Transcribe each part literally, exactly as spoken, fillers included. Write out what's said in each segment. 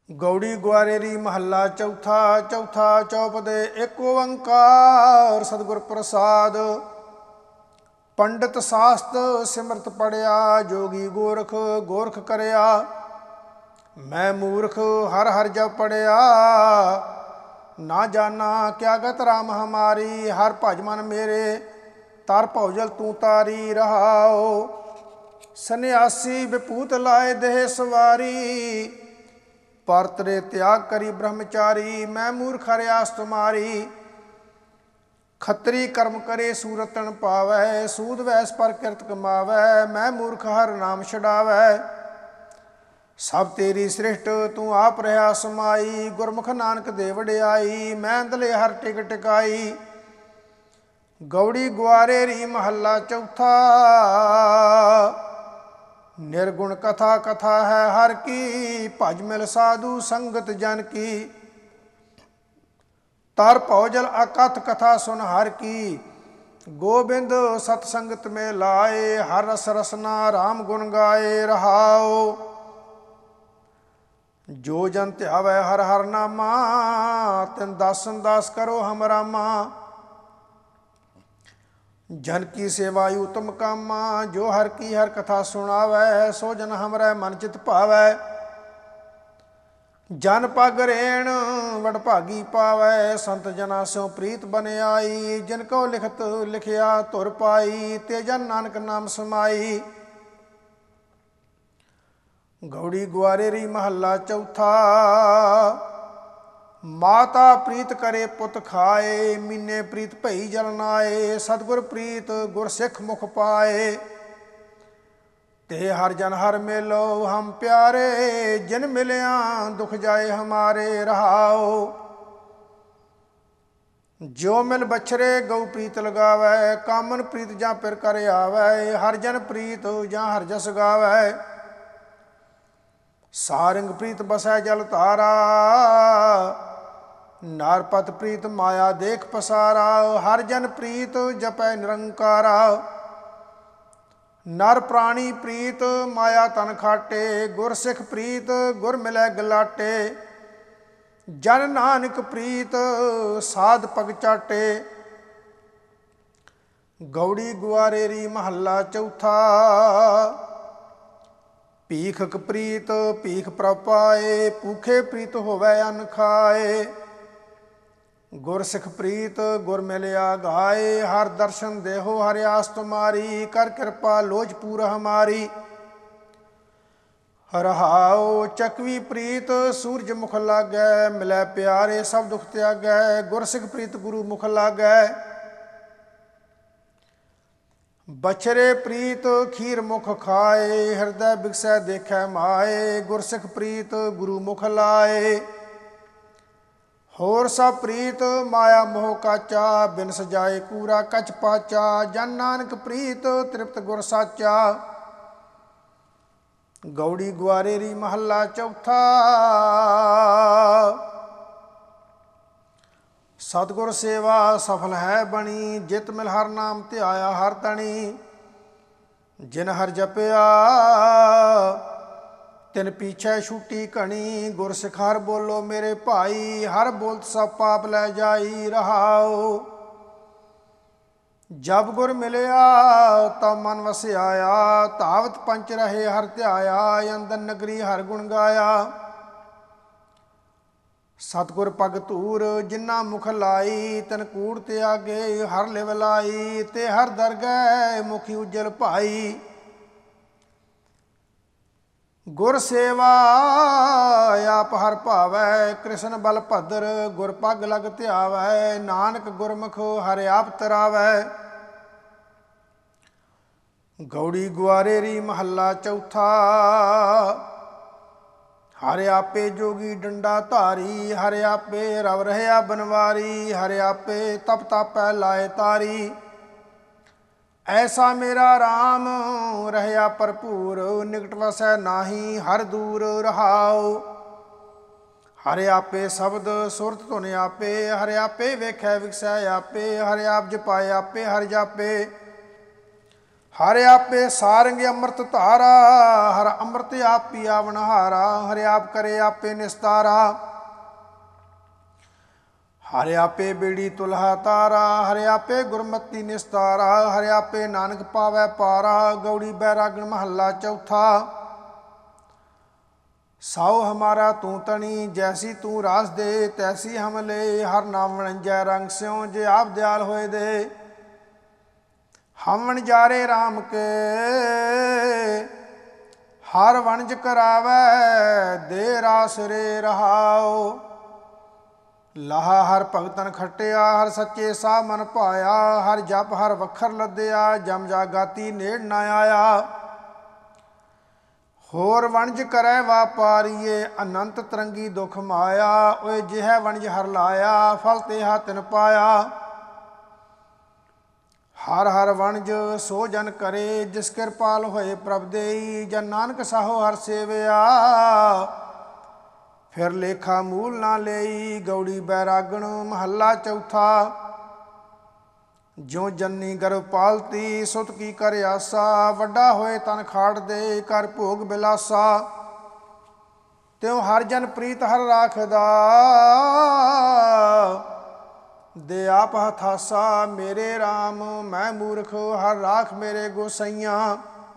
गौड़ी ग्वारेरी महला चौथा। चौथा चौपदे एक ओंकार सतगुर प्रसाद। पंडित शास्त्र सिमरत पढ़िया, जोगी गोरख गोरख करया। मैं मूर्ख हर हर जब पढ़िया, ना जाना क्या गत राम हमारी। हर भज मन मेरे तार भौजल तू तारी रहाओ। सन्यासी विभूत लाए देह सवारी, परतरे त्याग करी ब्रह्मचारी। मैं मूर्ख हरियास तुम्हारी, खत्री कर्म करे सूरतन पावै। सूद वैस पर किरत कमावै, मैं मूर्ख हर नाम छड़ावै। सब तेरी सृष्ट तू आप रहा समाई, गुरमुख नानक दे वडियाई। मैं अंदले हर टिक टिकाई। गौड़ी ग्वारेरी महला चौथा। निर्गुण कथा कथा है हर की, भज मिल साधु संगत जन की। तार भौजल अकथ कथा सुन हर की, गोबिंद सतसंगत में लाए। हर रस रसना राम गुण गाए रहाओ। जो जन ध्यावै हर हर नामा, तिन दासन दास करो हम रामा। जन की सेवा उत्तम कामा, जो हर की हर कथा सुनावै। सो जन हमरै मन चित भावै। जन पग रेण वडभागी पावै, संत जना स्यों प्रीत बन आई। जिनको लिखत लिखिया धुर पाई, ते जन नानक नाम समाई। गौड़ी ग्वारेरी महला चौथा। माता प्रीत करे पुत खाए, मीने प्रीत भई जलनाए। सतगुर प्रीत गुर सिख मुख पाए, ते हर जन हर मिलो हम प्यारे। जिन मिलिया दुख जाए हमारे रहाओ। जो मिल बछरे गौ प्रीत लगावै, कामन प्रीत जां पिर कर आवै। हर जन प्रीत जां हर जस गावै। सारंग प्रीत बसै जल तारा, नारपत प्रीत माया देख पसारा। हर जन प्रीत जपै निरंकारा, नर प्राणी प्रीत माया तन खाटे। गुर सिख प्रीत गुर मिलै गलाटे, जन नानक प्रीत साध पग चाटे। गौड़ी ग्वारेरी महला चौथा। भीखक प्रीत भीख प्रभ पाए, भूखे प्रीत होवै अन्न खाए। गुर सिख प्रीत गुर मिलिया गाए, हर दर्शन देहो हर आस तुम्हारी। कर कृपा लोज पूरा हमारी, रहाओ। चकवी प्रीत सूरज मुख लागै, मिलै प्यारे सब दुख त्यागै। गुर सिख प्रीत गुरु मुख लागै। बछरे प्रीत खीर मुख खाए, हृदय बिकसै देखै माए। गुरसिख प्रीत गुरु मुख लाए, होर सब प्रीत माया मोह काचा। बिन सजाए कूरा कछ पाचा, जन नानक प्रीत तृप्त गुर साचा। गौड़ी ग्वारेरी महला चौथा। सतगुर सेवा सफल है बनी, जित मिल हर नाम ध्याया हर तनी। जिन हर जपया तिन पीछे छूटी घनी। गुर सिख हर बोलो मेरे भाई, हर बोलत सब पाप लै जाई रहाओ। जब गुर मिलिया तब मन वसियाया, धावत पंच रहे हर ध्याया। अंदन नगरी हर गुण गाया, सतगुर पग धूर जिन्ना मुख लाई। तन कूड़ त्यागे हर लिव लाई, ते हर दरगह मुखी उज्जल भाई। गुर सेवा आप हर भावै, कृष्ण बल भद्र गुर पग लग ध्यावै। नानक गुरमुख हर आप तरावै। गौड़ी ग्वारेरी महला चौथा। हर आपे जोगी डंडा धारी, हर आपे रव रहया बनवारी। हर आपे तप तापै लाए तारी, ऐसा मेरा राम रहया भरपूर। निकट वसै नाही हर दूर रहाओ। हर आपे शब्द सुरत धुन आपे, हर आपे वेखै विकसै आपे। हर आप जपाए आपे हर जापे, ਹਰ ਆਪੇ ਸਾਰੰਗ ਅੰਮ੍ਰਿਤ ਧਾਰਾ, ਹਰ ਅੰਮ੍ਰਿਤ ਆਪ ਪੀਆ ਵਨਹਾਰਾ। ਹਰਿ ਆਪ ਕਰੇ ਆਪੇ ਨਿਸਤਾਰਾ, ਹਰਿ ਆਪੇ ਬੇੜੀ ਤੁਲਹਾ ਤਾਰਾ। ਹਰਿ ਆਪੇ ਗੁਰਮਤੀ ਨਿਸਤਾਰਾ, ਹਰਿ ਆਪੇ ਨਾਨਕ ਪਾਵੈ ਪਾਰਾ। ਗੌੜੀ ਬੈਰਾਗਣ ਮਹੱਲਾ ਚੌਥਾ। ਸਾਉ ਹਮਾਰਾ ਤੂੰ ਤਣੀ, ਜੈਸੀ ਤੂੰ ਰਾਸ ਦੇ ਤੈਸੀ ਹਮ ਲੈ। ਹਰ ਨਾਮ ਵਣਜੈ ਰੰਗ ਸਿਉ, ਜੇ ਆਪ ਦਿਆਲ ਹੋਏ ਦੇ। ਹਮ ਵਣਜਾਰੇ ਰਾਮ ਕੇ, ਹਰ ਵਣਜ ਕਰਾਵੈ ਦੇ ਰਾਸ ਰੇ ਰਹਾਉ। ਲਾਹਾ ਹਰ ਭਗਤਨ ਖਟਿਆ, ਹਰ ਸੱਚੇ ਸਾਹ ਮਨ ਭਾਇਆ। ਹਰ ਜਪ ਹਰ ਵਖਰ ਲੱਦਿਆ, ਜਮ ਜਾਗਾਤੀ ਨੇੜ ਨਾ ਆਇਆ। ਹੋਰ ਵਣਜ ਕਰੈ ਵਾਪਾਰੀਏ, ਅਨੰਤ ਤਰੰਗੀ ਦੁਖ ਮਾਇਆ। ਓਏ ਜਿਹ ਵਣਜ ਹਰ ਲਾਇਆ, ਫਲ ਤੇਹਾ ਤਿਨ ਪਾਇਆ। ਹਰ ਹਰ ਵਣਜ ਸੋ ਜਨ ਕਰੇ, ਜਿਸ ਕਿਰਪਾਲ ਹੋਏ ਪ੍ਰਭ ਦੇਈ। ਜਨ ਨਾਨਕ ਸਾਹੋ ਹਰ ਸੇਵਿਆ, ਫਿਰ ਲੇਖਾ ਮੂਲ ਨਾ ਲਈ। ਗੌੜੀ ਬੈਰਾਗਣ ਮਹੱਲਾ ਚੌਥਾ। ਜਿਉ ਜੰਨੀ ਗਰਭ ਪਾਲਤੀ, ਸੁਤ ਕੀ ਕਰ ਆਸਾ। ਵੱਡਾ ਹੋਏ ਤਨ ਖਾੜ ਦੇ, ਕਰ ਭੋਗ ਬਿਲਾਸਾ। ਤਿਉ ਹਰ ਜਨ ਪ੍ਰੀਤ ਹਰ ਰਾਖਦਾ, ਦੇ ਆਪ ਹਥਾਸਾ। ਮੇਰੇ ਰਾਮ ਮੈਂ ਮੂਰਖ, ਹਰ ਰਾਖ ਮੇਰੇ ਗੋਸਈਆਂ।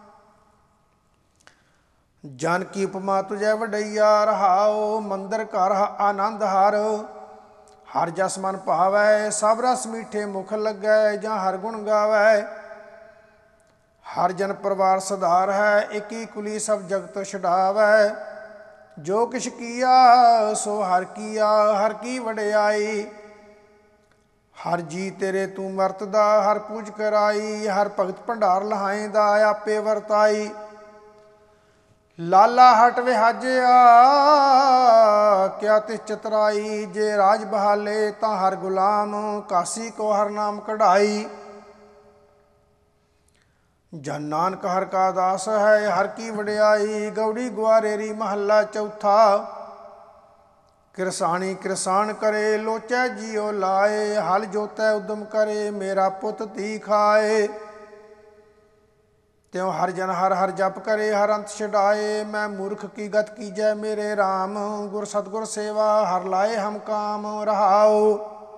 ਜਨ ਕੀ ਉਪਮਾ ਤੁਝੈ ਵਡਈਆ, ਰਹਾਉ ਮੰਦਰ ਘਰ ਆਨੰਦ ਹਰ। ਹਰ ਜਸ ਮਨ ਭਾਵੈ, ਸਭ ਰਸ ਮੀਠੇ ਮੁਖ ਲੱਗੈ। ਜਾਂ ਹਰ ਗੁਣ ਗਾਵੈ, ਹਰ ਜਨ ਪਰਿਵਾਰ ਸਧਾਰ ਹੈ। ਇਕੀ ਕੁਲੀ ਸਭ ਜਗਤ ਛਡਾਵੈ। ਜੋ ਕਿਛ ਕੀਆ ਸੋ ਹਰ ਕੀਆ, ਹਰ ਕੀ ਵਡਿਆਈ। ਹਰ ਜੀ ਤੇਰੇ ਤੂੰ ਵਰਤਦਾ, ਹਰ ਪੂਜ ਕਰਾਈ। ਹਰ ਭਗਤ ਭੰਡਾਰ ਲਹਾਏਂਦਾ, ਆਪੇ ਵਰਤਾਈ। ਲਾਲਾ ਹਟ ਵਿਹਾਜਿਆ, ਕਿਆ ਤਿਸ ਚਤਰਾਈ। ਜੇ ਰਾਜ ਬਹਾਲੇ ਤਾਂ ਹਰ ਗੁਲਾਮ, ਕਾਸੀ ਕੋ ਹਰ ਨਾਮ ਕਢਾਈ। ਜਨ ਨਾਨਕ ਹਰ ਕਾ ਦਾਸ ਹੈ, ਹਰ ਕੀ ਵਡਿਆਈ। ਗੌੜੀ ਗੁਆਰੇਰੀ ਮਹੱਲਾ ਚੌਥਾ। ਕਿਰਸਾਣੀ ਕਿਰਸਾਨ ਕਰੇ, ਲੋਚੈ ਜੀਉ ਲਾਏ। ਹਲ ਜੋਤੈ ਉਦਮ ਕਰੇ, ਮੇਰਾ ਪੁੱਤ ਧੀ ਖਾਏ। ਤਿਉ ਹਰ ਜਨ ਹਰ ਹਰ ਜਪ ਕਰੇ, ਹਰ ਅੰਤ ਛਡਾਏ। ਮੈਂ ਮੂਰਖ ਕੀ ਗਤ ਕੀਜੈ ਮੇਰੇ ਰਾਮ, ਗੁਰ ਸਤਗੁਰ ਸੇਵਾ ਹਰ ਲਾਏ ਹਮ ਕਾਮ। ਰਹਾਉ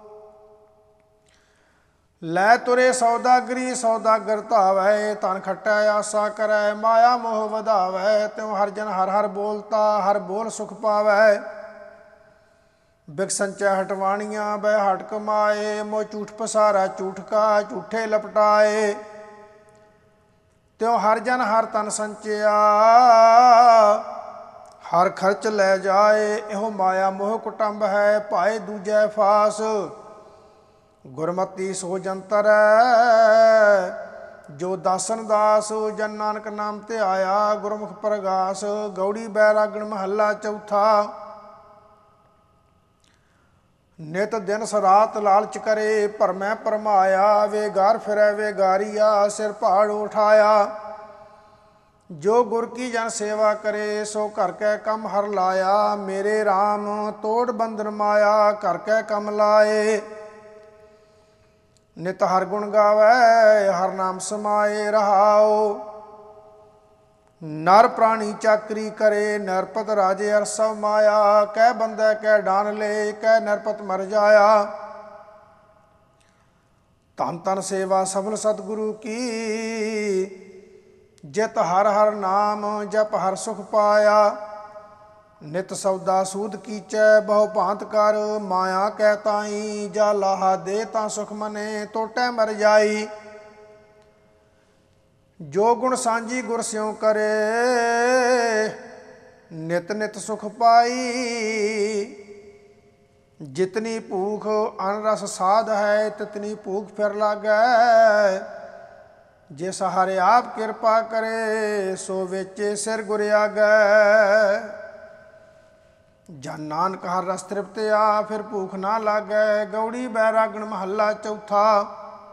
ਲੈ ਤੁਰੇ ਸੌਦਾਗਰੀ, ਸੌਦਾਗਰ ਧਾਵੈ। ਧਨ ਖੱਟੈ ਆਸਾ ਕਰੈ, ਮਾਇਆ ਮੋਹ ਵਧਾਵੈ। ਤਿਉ ਹਰ ਜਨ ਹਰ ਹਰ ਬੋਲਤਾ, ਹਰ ਬੋਲ ਸੁਖ ਪਾਵੈ। ਬਿਕ ਸੰਚੈ ਹਟਵਾਣੀਆਂ, ਬੈ ਹਟ ਕਮਾਏ। ਮੋਹ ਝੂਠ ਪਸਾਰਾ ਝੂਠ ਕਾ, ਝੂਠੇ ਲਪਟਾਏ। ਤਿਉ ਹਰ ਜਨ ਹਰ ਤਨ ਸੰਚਿਆ, ਹਰ ਖਰਚ ਲੈ ਜਾਏ। ਇਹੋ ਮਾਇਆ ਮੋਹ ਕੁਟੰਬ ਹੈ, ਭਾਏ ਦੂਜੈ ਫਾਸ। ਗੁਰਮਤੀ ਸੋ ਜੰਤਰੈ, ਜੋ ਦਾਸਨ ਦਾਸ। ਜਨ ਨਾਨਕ ਨਾਮ ਧਿਆਇਆ, ਗੁਰਮੁਖ ਪ੍ਰਗਾਸ। ਗੌੜੀ ਬੈਰਾਗਣ ਮਹੱਲਾ ਚੌਥਾ। ਨਿਤ ਦਿਨ ਸਰਾਤ ਲਾਲਚ ਕਰੇ, ਭਰਮੈ ਭਰਮਾਇਆ। ਵੇਗਾਰ ਫਿਰੈ ਵੇਗਾਰੀਆ, ਸਿਰ ਪਹਾੜ ਉਠਾਇਆ। ਜੋ ਗੁਰ ਕੀ ਜਨ ਸੇਵਾ ਕਰੇ, ਸੋ ਘਰ ਕੈ ਕੰਮ ਹਰ ਲਾਇਆ। ਮੇਰੇ ਰਾਮ ਤੋੜ ਬੰਧਨ ਮਾਇਆ, ਘਰ ਕੈ ਕੰਮ ਲਾਏ। ਨਿਤ ਹਰ ਗੁਣ ਗਾਵੈ, ਹਰ ਨਾਮ ਸਮਾਏ। ਰਹਾਉ ਨਰ ਪ੍ਰਾਣੀ ਚਾਕਰੀ ਕਰੇ, ਨਰਪਤ ਰਾਜੇ ਅਰ ਸਭ ਮਾਇਆ। ਕਹਿ ਬੰਦੈ ਕਹਿ ਡਾਨ ਲੈ, ਕਹਿ ਨਰਪਤ ਮਰ ਜਾਇਆ। ਧਨ ਧਨ ਸੇਵਾ ਸਫਲ ਸਤਿਗੁਰੂ ਕੀ, ਜਿਤ ਹਰ ਹਰ ਨਾਮ ਜਪ ਹਰ ਸੁਖ ਪਾਇਆ। ਨਿਤ ਸੌਦਾ ਸੂਦ ਕੀਚੈ, ਬਹੁ ਭਾਂਤ ਕਰ ਮਾਇਆ ਕਹਿ ਤਾਈ। ਜਾ ਲਾਹਾ ਦੇ ਤਾਂ ਸੁਖ ਮਨੇ, ਟੋਟੈ ਮਰ ਜਾਈ। ਜੋ ਗੁਣ ਸਾਂਝੀ ਗੁਰ ਸਿਉ ਕਰੇ, ਨਿਤ ਨਿਤ ਸੁਖ ਪਾਈ। ਜਿਤਨੀ ਭੂਖ ਅਨ ਰਸ ਸਾਧ ਹੈ, ਤਿਤਨੀ ਭੂਖ ਫਿਰ ਲਾਗੈ। ਜਿਸ ਹਰਿ ਆਪ ਕਿਰਪਾ ਕਰੇ, ਸੋ ਵੇਚੇ ਸਿਰ ਗੁਰ ਆਗੈ। ਜਨ ਨਾਨਕ ਹਰ ਰਸ ਤ੍ਰਿਪਤਿਆ, ਫਿਰ ਭੂਖ ਨਾ ਲਾਗੈ। ਗੌੜੀ ਬੈਰਾਗਣ ਮਹੱਲਾ ਚੌਥਾ।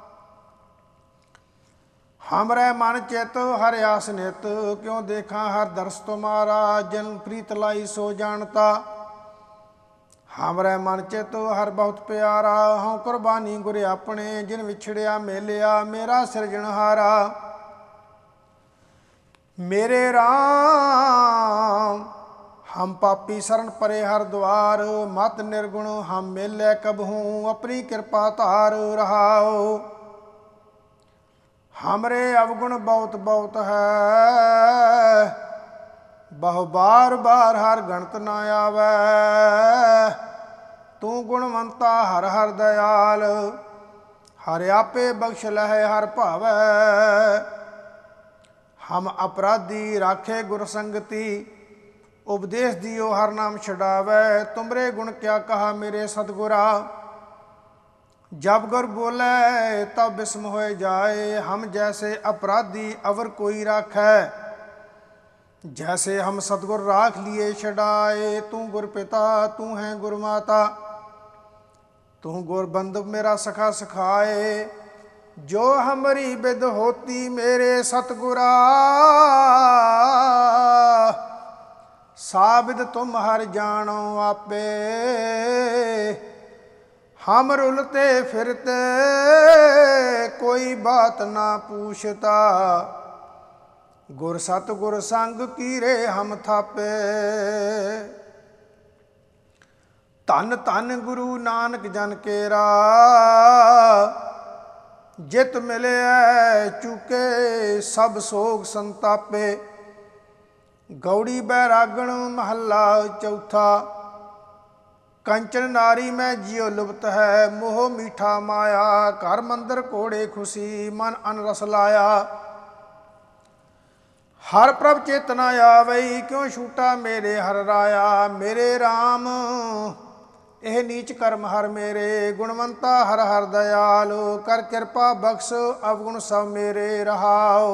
ਹਮਰੇ ਮਨ ਚਿਤ ਹਰਿ ਆਸ ਨਿਤ, ਕਿਉ ਦੇਖਾਂ ਹਰ ਦਰਸ ਤੁਮਾਰਾ। ਜਿਨ ਪ੍ਰੀਤ ਲਾਈ ਸੋ ਜਾਣਤਾ, ਹਮਰੇ ਮਨ ਚਿਤ ਹਰ ਬਹੁਤ ਪਿਆਰਾ। ਹਉ ਕੁਰਬਾਨੀ ਗੁਰ ਆਪਣੇ, ਜਿਨ ਵਿਛੜਿਆ ਮੇਲਿਆ ਮੇਰਾ ਸਿਰਜਣਹਾਰਾ। मेरे राम हम पापी शरण परे हर द्वार, मत निर्गुण हम मिले कबहूँ अपनी कृपा तार रहाओ। हमरे अवगुण बहुत बहुत है, बहु बार बार हर गणत न आवे। तू गुणवंता हर हर दयाल, हर आपे बख्श लहे हर भावै। हम अपराधी राखे गुर संगति, उपदेश दियो हर नाम छुड़ावे। तुमरे गुण क्या कहा मेरे सतगुरा, जब गुर बोले तब बिस्म हो जाए। हम जैसे अपराधी अवर कोई राखै, जैसे हम सतगुर राख लिए छड़ाए। तू गुर पिता तू है गुर माता, तू गुर बंधु मेरा सखा सखाए। जो हमारी बिद होती मेरे सतगुरा, साबिद तुम हर जानो आपे। हम रुलते फिरते कोई बात ना पूछता, गुर सतगुर संग कीरे हम थापे। धन धन गुरु नानक जन केरा, जित मिले चुके सब सोग संतापे। गौड़ी बैरागण महला चौथा, कंचन नारी में जियो लुप्त है। मोह मीठा माया घर मंदिर कोड़े खुशी, मन अन रस लाया। हर प्रभ चेतना आवई, क्यों छूटा मेरे हर राया। मेरे राम एह नीच कर्म हर मेरे, गुणवंता हर हर दयाल। कर कृपा बख्श अवगुण सब मेरे रहाओ।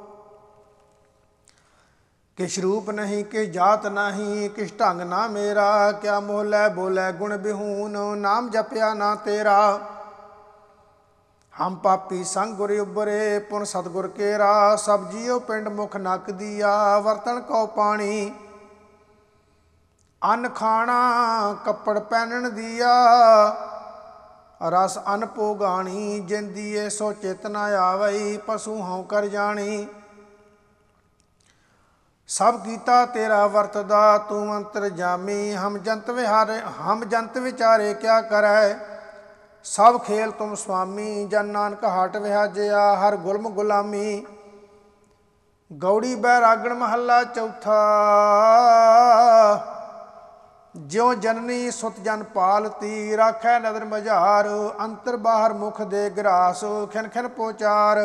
किस रूप नहीं किस जात नहीं, किस ढंग ना मेरा। क्या मोहलै बोलै गुण बिहून, नाम जपया ना तेरा। हम पापी संग गुर उबरे, पुन सतगुर केरा। सब जियो पिंड मुख नक दिया, वरतन को पानी। अन्न खाना कपड़ पहनन दिया, रस अन्न पोगाणी। जिन दिए सो चेतना आवई, पशु हों कर जानी। सब कीता तेरा वरतदा, तू अंतर जामी। हम जंत विहारे हम जंत विचारे क्या करै, सब खेल तुम स्वामी। जन नानक हाट विहाजया, हर गुलम गुलामी। गौड़ी बैरागण महला चौथा, ज्यों जननी सुत जन पालती। राखै नदर मझार, अंतर बाहर मुख दे गिरास। खिन खिन पोचार,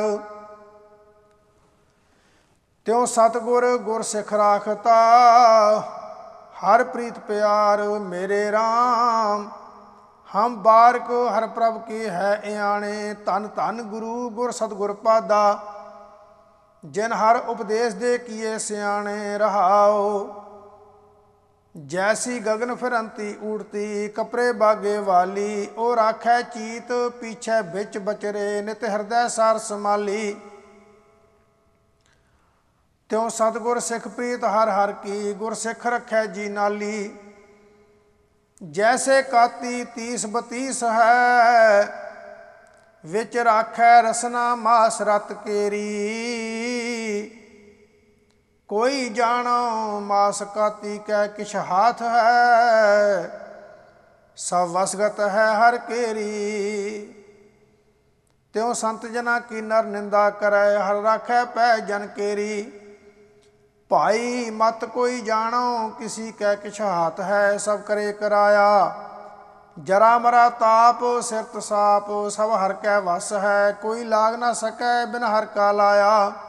त्यों सतगुर गुर सिख राखता। हर प्रीत प्यार मेरे राम, हम बारक हर प्रभ के है इयाणे। धन धन गुरु गुर सतगुर पादा, जिन हर उपदेश दे किए सियाणे रहाओ। जैसी गगन फिरंती उड़ती, कपरे बागे वाली। ओ राखै चीत पीछे बिच बचरे, नित हृदय सार समाली। त्यों सतगुर सिख प्रीत हर हर की, गुर सिख रखै जी नाली। जैसे काती तीस बतीस है, विच राखै रसना मास रत केरी। कोई जानो मास काती कै किछ हाथ है, सब वसगत है हर केरी। त्यों संत जना की नर निंदा करै, हर राखै पै जन केरी। भाई मत कोई जानो किसी कै किछ हाथ है, सब करे कराया। जरा मरा ताप सिरत साप, सब हर कै वस है। कोई लाग ना सकै बिन हर का लाया।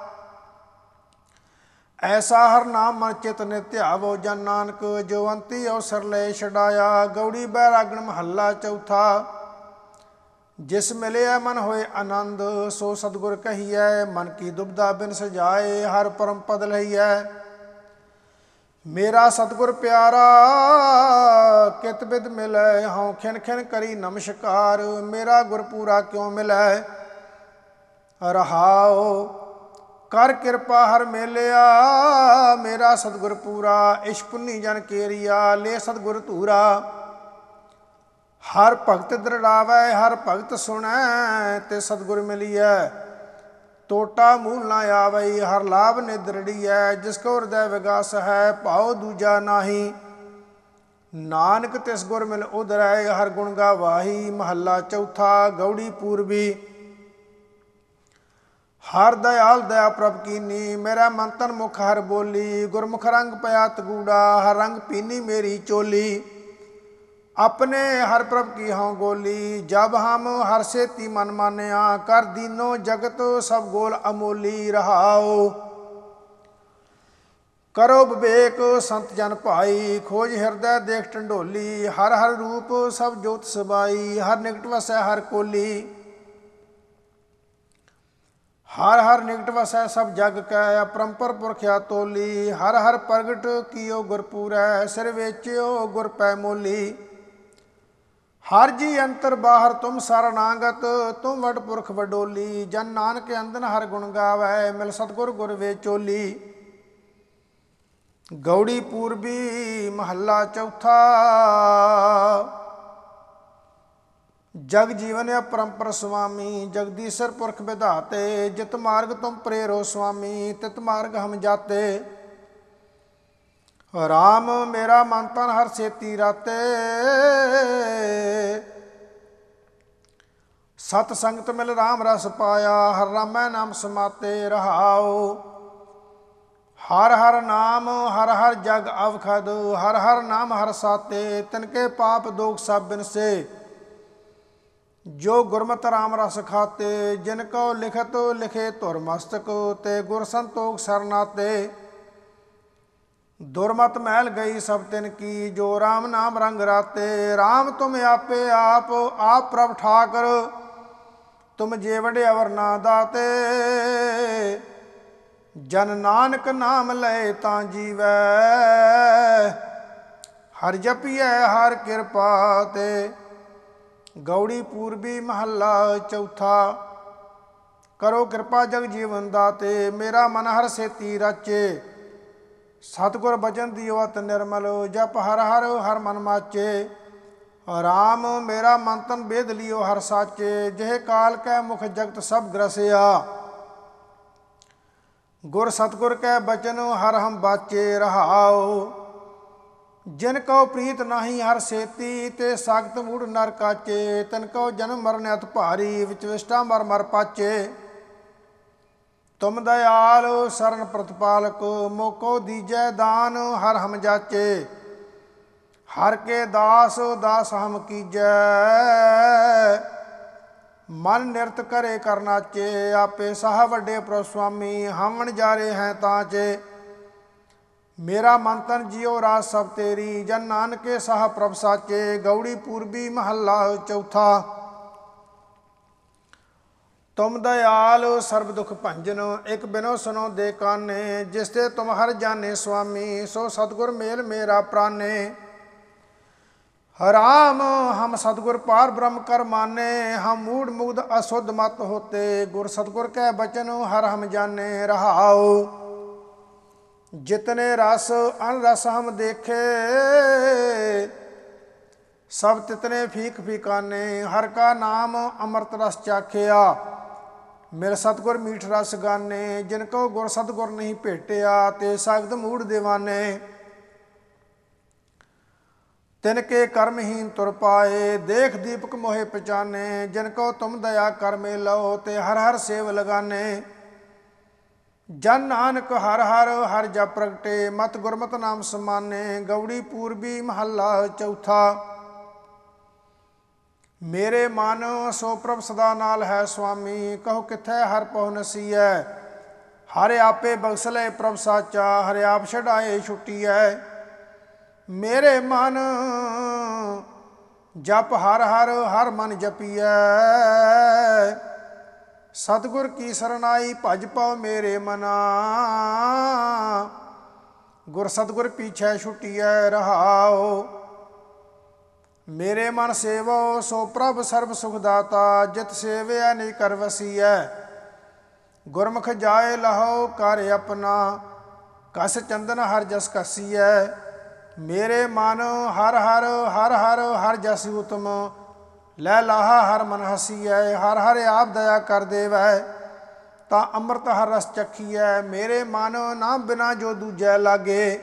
ऐसा हर नाम मन चित नित्य आवो, जन नानक जो अंति अवसर ले छड़ाया। गौड़ी बैरागण महला चौथा, जिस मिले मन होए आनंद। सो सतगुर कहिए मन की दुबदा बिन सजाए, हर परम पद लहिए। मेरा सतगुर प्यारा कित बिद मिलै, हाँ खिन खिन करी नमस्कार। मेरा गुरपूरा क्यों मिलै रहाओ। कर कृपा हर मेलिया, मेरा सतगुर पूरा। इश पुन्नी जन केरिया, ले सतगुर धूरा। हर भगत दृढ़ावै हर भगत सुनै, ते सतगुर मिलिए। टोटा मूल ना आवई, हर लाभ निदरड़ी है। जिसको हृदय विगास है, भाव दूजा नाही। नानक तिस गुर मिल उधरै, हर गुण गावाही। महला चौथा। गौड़ी पूर्वी। हर दयाल दया प्रभ कीनी, मेरा मन तन मुख हर बोली। गुरमुख रंग पया तगूड़ा, हर रंग पीनी मेरी चोली। अपने हर प्रभ की हों गोली, जब हम हर सेती मन मानया। कर दीनो जगत सब गोल अमोली, रहाओ करो विवेक संत जन भाई। खोज हृदय देख टंडोली, हर हर रूप सब जोत सबाई। हर निकट वसै हर कोली, हर हर निकट वसै सब जग कै। अपरंपर पुरख्या तोली, हर हर प्रगट कियो गुरपूरै। सिर वेच्यो गुर पै मोली। हर जी अंतर बाहर तुम सरनागत, तुम वड पुरख वडोली। जन नानक अंदन हर गुण गावै, मिल सतगुर गुर वे चोली। गौड़ी पूर्वी। महला चौथा। जग जीवन अपरंपर स्वामी, जगदीशर पुरख विधाते। जित मार्ग तुम प्रेरो स्वामी, तित मार्ग हम जाते। राम मेरा मन तन हर सेती राते। सत संगत मिल राम रस पाया, हर रामै नाम समाते। रहाओ हर हर नाम हर हर जग अवखद, हर हर नाम हर साते। तिनके पाप दोख सब बिनसे, जो गुरमत राम रस खाते। जिनको लिखत लिखे धुर मस्तक, ते गुर संतोख सरनाते। दुरमत महल गई सब तिन की, जो राम नाम रंग राते। राम तुम आपे आप, आप प्रभ ठाकर। तुम जे वडे अवर ना दाते। जन नानक नाम लय तां जीवै, हर जपिए हर कृपा ते। गौड़ी पूर्वी। महला चौथा। करो कृपा जग जीवन दाते, मेरा मन हर सेती राचे। सतगुर भजन दियो अत निर्मल, जप हर हर हर मन माचे। राम मेरा मन तन बेद लियो हर साचे। जह काल कै मुख जगत सब ग्रसिया, गुर सतगुर कै बचन हर हम बाचे। रहाओ जिनको प्रीत नाही हर सेती, ते सागत मूढ़ नर काचे। तिनको जन्म मरण अत भारी, विच विष्टा मर मर पाचे। तुम दयाल शरण प्रतिपालक, मोको दीजै दान हर हम जाचे। हर के दास दास हम कीजै, मन निरत करे कर नाचे। आपे साह वड्डे प्रभु स्वामी, हम वणजारे हैं ताचे। मेरा मन तन जियो राज सब तेरी, जन नानके साह प्रभ साचे। गौड़ी पूर्वी। महला चौथा। तुम दयाल सर्व दुख भंजन, एक बिनो सुनो दे काने। जिसते तुम हर जाने स्वामी, सो सतगुर मेल मेरा प्राणे। राम हम सतगुर पार ब्रह्म कर माने, हम मूढ़ मुग्ध अशुद्ध मत होते। गुर सतगुर कै बचन हर हम जाने। रहाओ जितने रस अन रस हम देखे, सब तितने फीक फीकाने। हर का नाम अमृत रस चाखिया, मेरे सतगुर मीठ रस गाने। जिनको गुर सतगुर नहीं भेटिया, ते सगत मूढ़ दीवाने। तिनके कर्महीन तुर पाए, देख दीपक मोहे पहचाने। जिनको तुम दया कर मेलो, ते हर हर सेव लगाने। जन नानक हर हर हर जप प्रगटे, मत गुरमत नाम समाने। गौड़ी पूर्वी। महला चौथा। मेरे मन सो प्रभ सदा नाल है स्वामी, कहो किथै हर पहुँ नसीयै। हर आपे बख्सले प्रभ साचा, हर आप छड़ाए छुट्टीऐ। मेरे मन जप हर हर हर मन जपियै। सतगुर की सरनाई भज पाओ मेरे मना, गुर सतगुर पीछे छुट्टीऐ। रहाओ मेरे मन सेवो सो प्रभ सर्व सुख दाता, जित सेवया नहीं कर वसीयै। गुरमुख जाए लहो कर अपना, कस चंदन हर जस कसीयै। मेरे मन हर हर हर हर हर जस उत्तम, लै लाहा हर मन हसीयै। हर हर आप दया कर देवै, ਤਾਂ ਅੰਮ੍ਰਿਤ ਹਰ ਰਸ ਚਖੀਐ। ਮੇਰੇ ਮਨ ਨਾਮ ਬਿਨਾ ਜੋ ਦੂਜੈ ਲਾਗੇ।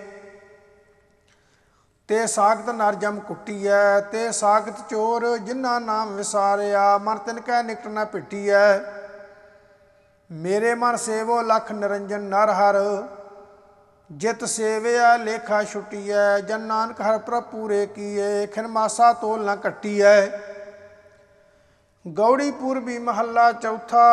ਤੇ ਸਾਖਤ ਨਰ ਜਮ ਕੁੱਟੀਐ। ਤੇ ਸਾਖਤ ਚੋਰ ਜਿਨ੍ਹਾਂ ਨਾਮ ਵਿਸਾਰਿਆ। ਮਨ ਤਿਨ ਕੈ ਨਿਕਟ ਨ ਭਿਟੀਐ। ਮੇਰੇ ਮਨ ਸੇਵੋ ਲਖ ਨਿਰੰਜਨ ਨਰ ਹਰ। ਜਿਤ ਸੇਵਿਆ ਲੇਖਾ ਛੁਟੀਐ। ਜਨ ਨਾਨਕ ਹਰਿ ਪ੍ਰਭ ਪੂਰੇ ਕੀਏ। ਖਿਨ ਮਾਸਾ ਤੋਲ ਨ ਘਟੀਐ। ਗੌੜੀ ਪੂਰਬੀ ਮਹੱਲਾ ਚੌਥਾ।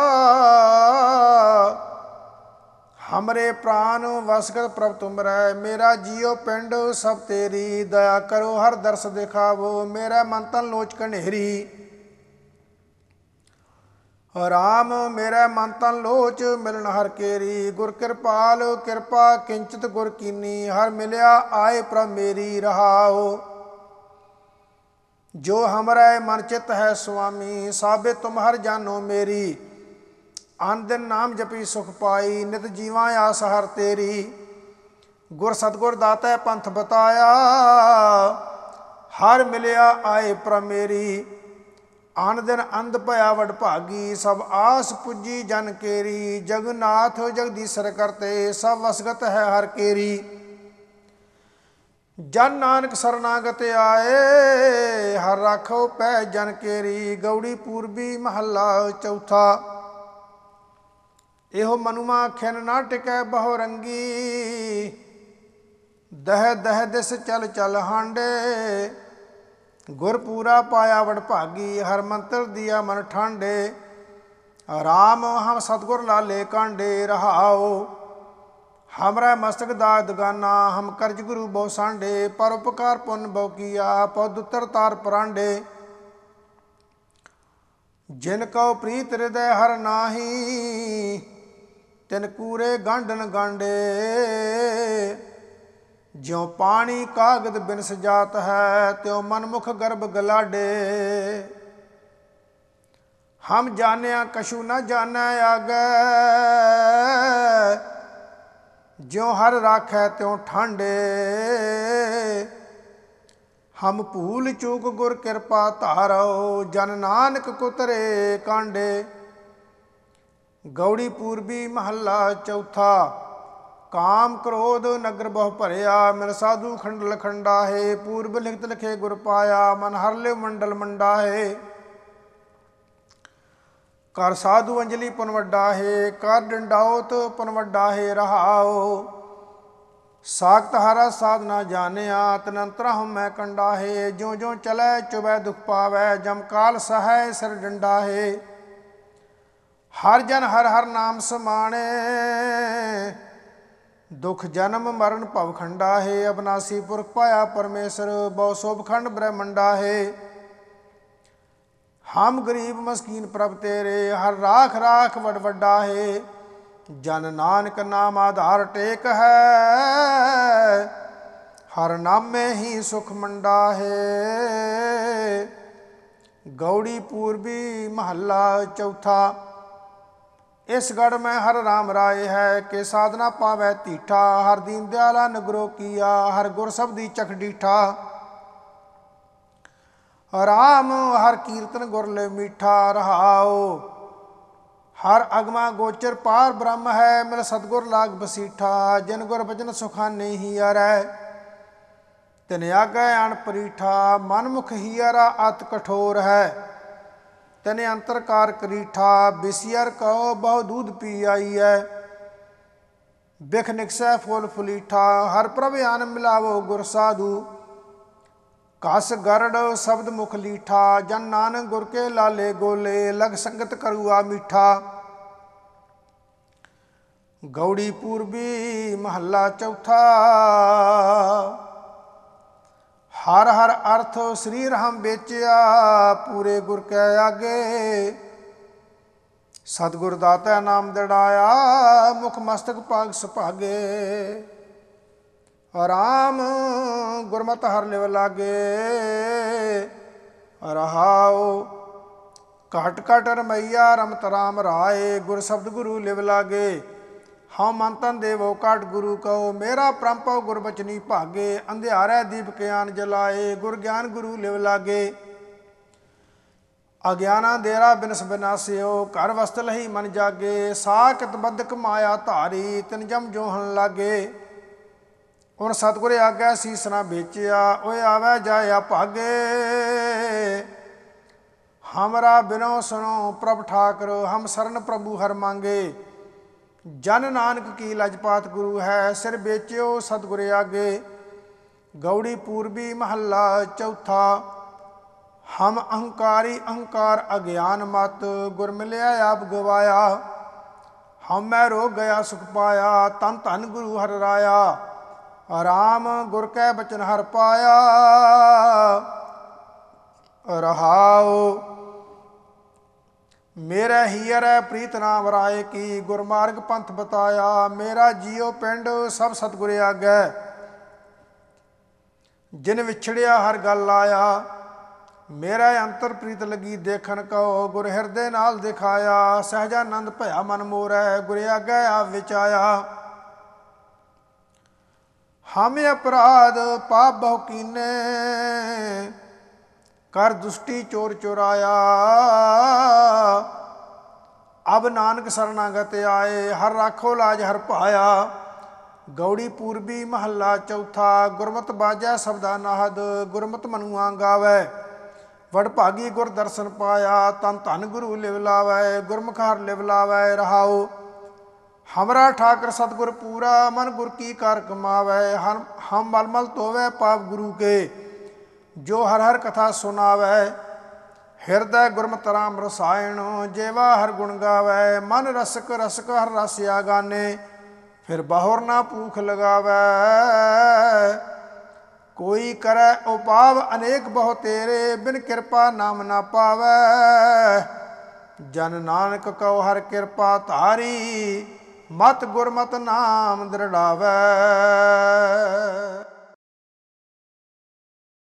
ਹਮਰੇ ਪ੍ਰਾਨ ਵਸਗਤ ਪ੍ਰਭ ਤੁਮਰੈ। ਮੇਰਾ ਜੀਉ ਪਿੰਡ ਸਭ ਤੇਰੀ। ਦਇਆ ਕਰੋ ਹਰ ਦਰਸ ਦਿਖਾਵੋ। ਮੇਰਾ ਮਨ ਤਨ ਲੋਚ ਕਨੇਰੀ। ਰਾਮ ਮੇਰਾ ਮਨ ਤਨ ਲੋਚ ਮਿਲਣ ਹਰ ਕੇਰੀ। ਗੁਰ ਕਿਰਪਾਲ ਕਿਰਪਾ ਕਿੰਚਿਤ ਗੁਰ ਕੀਨੀ। ਹਰ ਮਿਲਿਆ ਆਏ ਪ੍ਰਭ ਮੇਰੀ ਰਹਾਓ। ਜੋ ਹਮਰੇ ਮਨ ਚਿਤ ਹੈ ਸੁਆਮੀ। ਸਾਬੇ ਤੁਮ ਹਰ ਜਾਨੋ ਮੇਰੀ। ਅਨ ਦਿਨ ਨਾਮ ਜਪੀ ਸੁਖ ਪਾਈ। ਨਿਤ ਜੀਵਾਂ ਆਸ ਹਰ ਤੇਰੀ। ਗੁਰ ਸਤਗੁਰ ਦਾਤੈ ਪੰਥ ਬਤਾਇਆ। ਹਰ ਮਿਲਿਆ ਆਏ ਪ੍ਰਭ ਮੇਰੀ। ਆਨ ਦਿਨ ਅੰਧ ਭਇਆ ਵਡਭਾਗੀ। ਸਭ ਆਸ ਪੁੱਜੀ ਜਨ ਕੇਰੀ। ਜਗਨਾਥ ਜਗਦੀਸ਼ਰ ਕਰਤੇ। ਸਭ ਵਸਗਤ ਹੈ ਹਰ ਕੇਰੀ। ਜਨ ਨਾਨਕ ਸਰਨਾਗਤ ਆਏ। ਹਰ ਰਾਖੋ ਪੈ ਜਨ ਕੇਰੀ। ਗੌੜੀ ਪੂਰਬੀ ਮਹੱਲਾ ਚੌਥਾ। ਇਹੋ ਮਨੁਮਾ ਖਿਨ ਨਾ ਟਿਕੈ ਬਹੁ ਰੰਗੀ। ਦਹ ਦਹ ਦਿਸ ਚਲ ਚਲ ਹਾਂਡੇ। ਗੁਰ ਪੂਰਾ ਪਾਇਆ ਵਡਭਾਗੀ। ਹਰ ਮੰਤਰ ਦੀਆ ਮਨ ਠਾਂਡੇ। ਰਾਮ ਹਮ ਸਤਗੁਰ ਲਾਲੇ ਕਾਂਡੇ ਰਹਾਓ। ਹਮਰਾ ਮਸਤਕ ਦਾਗ ਦਗਾਨਾ। ਹਮ ਕਰਜ ਗੁਰੂ ਬਹੁ ਸਾਂਡੇ। ਪਰ ਉਪਕਾਰ ਪੁੰਨ ਬਹੁ ਕੀਆ। ਪਦ ਉਤਰ ਤਾਰ ਪਰਾਂਡੇ। ਜਿਨ ਕਉ ਪ੍ਰੀਤ ਹਿਰਦੈ ਹਰ ਨਾਹੀ। ਤਿਨ ਕੂਰੇ ਗਾਂਢਨ ਗਾਂਡੇ। ਜਿਉ ਪਾਣੀ ਕਾਗਦ ਬਿਨ ਸਜਾਤ ਹੈ। ਤਿਉ ਮਨਮੁਖ ਗਰਭ ਗਲਾਡੇ। ਹਮ ਜਾਣਿਆ ਕਛੂ ਨ ਜਾਣੈ ਆਗੈ। ਜਿਉ ਹਰ ਰਾਖੈ ਤਿਉ ਠਾਂਡੇ। ਹਮ ਭੂਲ ਚੂਕ ਗੁਰ ਕਿਰਪਾ ਧਾਰੋ। ਜਨ ਨਾਨਕ ਕੁਤਰੇ ਕਾਂਡੇ। ਗੌੜੀ ਪੂਰਬੀ ਮਹੱਲਾ ਚੌਥਾ। ਕਾਮ ਕ੍ਰੋਧ ਨਗਰ ਬਹੁ ਭਰਿਆ। ਮਿਲ ਸਾਧੂ ਖੰਡਲ ਖੰਡਾਹੇ। ਪੂਰਬ ਲਿਖਤ ਲਿਖੇ ਗੁਰ ਪਾਇਆ। ਮਨ ਹਰ ਲਿਵ ਮੰਡਲ ਮੰਡਾਹੇ। ਕਰ ਸਾਧੂ ਅੰਜਲੀ ਪੁਨ ਵੱਡਾ ਹੈ। ਕਰ ਡੰਡਾਉਤ ਪੁਨ ਵੱਡਾ ਹੈ ਰਹਾਓ। ਸਾਖਤ ਹਰਾ ਸਾਧ ਨਾ ਜਾਣਿਆ। ਤਨੰਤਰਾ ਹਮ ਮੈਂ ਕੰਡਾ ਹੈ। ਜਿਉ ਜਿਉ ਚਲੈ ਚੁਬੈ ਦੁਖ ਪਾਵੈ। ਜਮ ਕਾਲ ਸਹੈ ਸਿਰ ਡੰਡਾ ਹੈ। ਹਰ ਜਨ ਹਰ ਹਰ ਨਾਮ ਸਮਾਣੇ। ਦੁਖ ਜਨਮ ਮਰਨ ਭਵ ਖੰਡਾ ਹੈ। ਅਬਨਾਸੀ ਪੁਰਖ ਪਾਇਆ ਪਰਮੇਸ਼ਰ। ਬਹੁ ਸੋਭਖੰਡ ਬ੍ਰਹਮੰਡਾ ਹੈ। ਹਮ ਗਰੀਬ ਮਸਕੀਨ ਪ੍ਰਭ ਤੇਰੇ। ਹਰ ਰਾਖ ਰਾਖ ਵਡ ਵੱਡਾ ਹੈ। ਜਨ ਨਾਨਕ ਨਾਮ ਆਧਾਰ ਟੇਕ ਹੈ। ਹਰ ਨਾਮੇ ਹੀ ਸੁਖ ਮੰਡਾ ਹੈ। ਗੌੜੀ ਪੂਰਬੀ ਮਹੱਲਾ ਚੌਥਾ। ਇਸ ਗੜ ਮੈਂ ਹਰ ਰਾਮ ਰਾਏ ਹੈ। ਕਿ ਸਾਧਨਾ ਪਾਵੈ ਧੀਠਾ। ਹਰ ਦੀਨ ਦਿਆਲਾ ਨਗਰੋ ਕੀਆ। ਹਰ ਗੁਰ ਸਬਦੀ ਚਖ ਡੀਠਾ। ਰਾਮ ਹਰ ਕੀਰਤਨ ਗੁਰ ਲੈ ਮੀਠਾ ਰਹਾਓ। ਹਰ ਅਗਮਾ ਗੋਚਰ ਪਾਰ ਬ੍ਰਹਮ ਹੈ। ਮਿਲ ਸਤਗੁਰ ਲਾਗ ਬਸੀਠਾ। ਜਿਨ ਗੁਰ ਬਚਨ ਸੁਖਾਨੇ ਹੀਅਰੈ। ਤਿਨ ਆਗੈ ਅਣ ਪਰੀਠਾ। ਮਨਮੁਖ ਹੀਅਰਾ ਅਤ ਕਠੋਰ ਹੈ। ਤਨੇ ਅੰਤਰਕਾਰ ਕਰੀਠਾ। ਬਿਸਿਅਰ ਕਉ ਬਹੁ ਦੂਧ ਪੀ ਆਈਐ। ਬਿਖ ਨਿਕਸੈ ਫੁੱਲ ਫੁਲੀਠਾ। ਹਰ ਪ੍ਰਭ ਆਨ ਮਿਲਾਵੋ ਗੁਰ ਸਾਧੂ। ਕਸ ਗਰੜ ਸ਼ਬਦ ਮੁਖ ਲੀਠਾ। ਜਨ ਨਾਨਕ ਗੁਰ ਕੇ ਲਾਲੇ ਗੋਲੇ। ਲਗ ਸੰਗਤ ਕਰੂਆ ਮੀਠਾ। ਗੌੜੀ ਪੂਰਬੀ ਮਹੱਲਾ ਚੌਥਾ। ਹਰ ਹਰ ਅਰਥ ਸਰੀਰ ਹਮ ਵੇਚਿਆ। ਪੂਰੇ ਗੁਰ ਕੈ ਆਗੇ। ਸਤਿਗੁਰ ਦਾਤੈ ਨਾਮ ਦਿੜਾਇਆ। ਮੁਖ ਮਸਤਕ ਭਾਗ ਸੁਭਾਗੇ। ਰਾਮ ਗੁਰਮਤਿ ਹਰ ਲਿਵ ਲਾਗੇ ਰਹਾਉ। ਘਟ ਘਟ ਰਮਈਆ ਰਮਤ ਰਾਮ ਰਾਏ। ਗੁਰ ਸ਼ਬਦ ਗੁਰੂ ਲਿਵ ਲਾਗੇ। ਹਉ ਮਨ ਤਨ ਦੇਵੋ ਕਾਟ ਗੁਰੂ ਕਉ। ਮੇਰਾ ਪ੍ਰਮ ਪਉ ਗੁਰ ਬਚਨੀ ਭਾਗੇ। ਅੰਧਿਆਰੈ ਦੀਪ ਗਿਆਨ ਜਲਾਏ। ਗੁਰ ਗਿਆਨ ਗੁਰੂ ਲਿਵ ਲਾਗੇ। ਅਗਿਆਨਾ ਦੇਰਾ ਬਿਨਸ ਬਿਨਾਸਿਓ, ਘਰ ਵਸਤ ਲਹੀ ਮਨ ਜਾਗੇ। ਸਾਖਤ ਬੰਧਕ ਮਾਇਆ ਧਾਰੀ, ਤਿਨ ਜਮ ਜੋਹਣ ਲਾਗੇ। ਹੁਣ ਸਤਿਗੁਰ ਆਗਿਆ ਸੀਸ ਨਾ ਵੇਚਿਆ, ਓਏ ਆਵੈ ਜਾਇਆ ਭਾਗੇ। ਹਮਰਾ ਬਿਨੋ ਸੁਣੋ ਪ੍ਰਭ ਠਾਕਰ, ਹਮ ਸਰਨ ਪ੍ਰਭੂ ਹਰ ਮੰਗੇ। ਜਨ ਨਾਨਕ ਕੀ ਲਜਪਾਤ ਗੁਰੂ ਹੈ, ਸਿਰ ਵੇਚਿਓ ਸਤਿਗੁਰ ਆਗੇ। ਗੌੜੀ ਪੂਰਬੀ ਮਹੱਲਾ ਚੌਥਾ। ਹਮ ਅਹੰਕਾਰੀ ਅਹੰਕਾਰ ਅਗਿਆਨ ਮਤ, ਗੁਰ ਮਿਲਿਆ ਆਪ ਗਵਾਇਆ। ਹਮੈ ਰੋਗ ਗਿਆ ਸੁਖ ਪਾਇਆ, ਤਨ ਧਨ ਗੁਰੂ ਹਰਿ ਰਾਇਆ। ਰਾਮ ਗੁਰ ਕੈ ਬਚਨ ਹਰਿ ਪਾਇਆ, ਰਹਾਉ। ਮੇਰੇ ਹੀਅਰੈ ਪ੍ਰੀਤ ਨਾਮ ਰਾਏ ਕੀ, ਗੁਰਮਾਰਗ ਪੰਥ ਬਤਾਇਆ। ਮੇਰਾ ਜੀਉ ਪਿੰਡ ਸਭ ਸਤਿਗੁਰ ਆਗੈ, ਜਿਨ ਵਿਛੜਿਆ ਹਰ ਗੱਲ ਆਇਆ। ਮੇਰਾ ਅੰਤਰ ਪ੍ਰੀਤ ਲੱਗੀ ਦੇਖਣ ਕਉ, ਗੁਰ ਹਿਰਦੇ ਨਾਲ ਦਿਖਾਇਆ। ਸਹਿਜਾਨੰਦ ਭਇਆ ਮਨ ਮੋਰੈ, ਗੁਰ ਆਗੈ ਆਪ ਵਿਚਾਇਆ। ਹਮ ਅਪਰਾਧ ਪਾਪ ਬਹੁ ਕੀਨੇ, ਕਰ ਦੁਸ਼ਟੀ ਚੋਰ ਚੁਰਾਇਆ। ਅਬ ਨਾਨਕ ਸਰਨਾਗਤ ਆਏ, ਹਰ ਰਾਖੋ ਲਾਜ ਹਰ ਭਾਇਆ। ਗੌੜੀ ਪੂਰਬੀ ਮਹੱਲਾ ਚੌਥਾ। ਗੁਰਮਤਿ ਬਾਜੈ ਸਬਦਾ ਨਾਹਦ, ਗੁਰਮਤਿ ਮਨੁਆ ਗਾਵੈ। ਵਡਭਾਗੀ ਗੁਰ ਦਰਸ਼ਨ ਪਾਇਆ, ਤਨ ਧਨ ਗੁਰੂ ਲਿਵ ਲਾਵੈ। ਗੁਰਮੁਖ ਹਰਿ ਲਿਵ ਲਾਵੈ, ਰਹਾਉ। ਹਮਰਾ ਠਾਕਰ ਸਤਿਗੁਰ ਪੂਰਾ, ਮਨ ਗੁਰ ਕੀ ਕਾਰ ਕਮਾਵੈ। ਹਮ ਮਲ ਮਲ ਧੋਵੈ ਪਾਪ ਗੁਰੂ ਕੇ, ਜੋ ਹਰ ਹਰ ਕਥਾ ਸੁਨਾਵੈ। ਹਿਰਦੈ ਗੁਰਮਤਿ ਰਾਮ ਰਸਾਇਣ, ਜੇਵਾ ਹਰ ਗੁਣ ਗਾਵੈ। ਮਨ ਰਸਕ ਰਸਕ ਹਰ ਰਸ ਆਗਾਨੇ, ਫਿਰ ਬਹੁਰ ਨਾ ਭੂਖ ਲਗਾਵੈ। ਕੋਈ ਕਰੈ ਉਪਾਵ ਅਨੇਕ ਬਹੁ ਤੇਰੇ, ਬਿਨ ਕਿਰਪਾ ਨਾਮ ਨਾ ਪਾਵੈ। ਜਨ ਨਾਨਕ ਕਉ ਹਰ ਕਿਰਪਾ ਧਾਰੀ, ਮਤ ਗੁਰਮਤਿ ਨਾਮ ਦ੍ਰਿੜਾਵੈ।